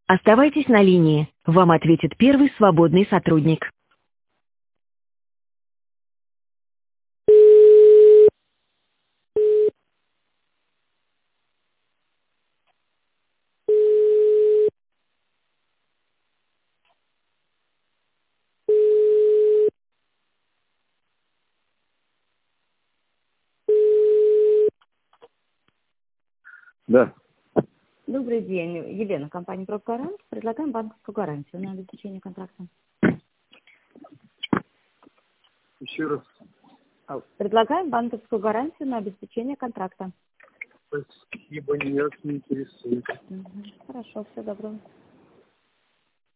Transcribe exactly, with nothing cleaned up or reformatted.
Оставайтесь на линии. Вам ответит первый свободный сотрудник. Да. Добрый день, Елена, компания «Профгарант». Предлагаем банковскую гарантию на обеспечение контракта. Еще раз. Предлагаем банковскую гарантию на обеспечение контракта. Спасибо, меня не интересует. Угу. Хорошо, всего доброго.